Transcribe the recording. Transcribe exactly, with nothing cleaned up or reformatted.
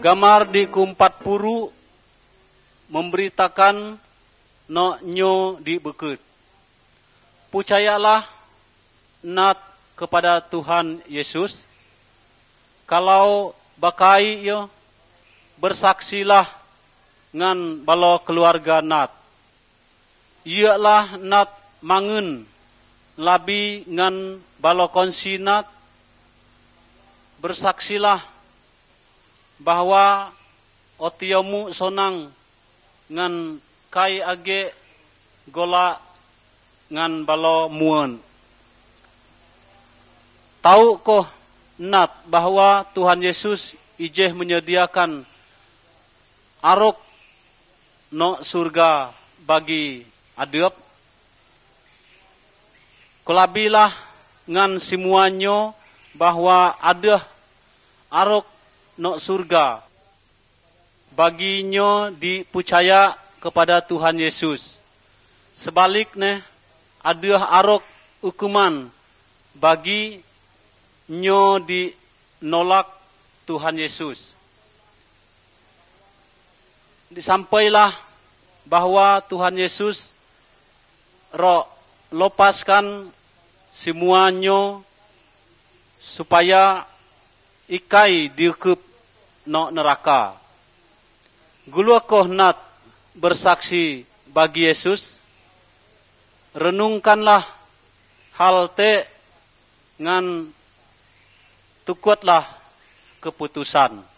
Gamar di kumpat puru memberitakan no nyo di bekut. Percayalah nat kepada Tuhan Yesus. Kalau bakai yo bersaksilah ngan balo keluarga nat. Ialah nat mangun labi ngan balo konsi nat. Bersaksilah bahwa otiomu sonang ngan kai age gola ngan balo muon. Tahu koh nat bahwa Tuhan Yesus ijeh menyediakan arok no surga bagi adep. Kelabilah ngan semuanya bahwa ada arok no surga baginyo dipercaya kepada Tuhan Yesus. Sebaliknya ada arok hukuman bagi nyo dinolak Tuhan Yesus. Disampailah bahwa Tuhan Yesus ro lepaskan semuanya supaya ikai diukup no neraka. Gulu koh nat bersaksi bagi Yesus. Renungkanlah hal te ngan tukutlah keputusan.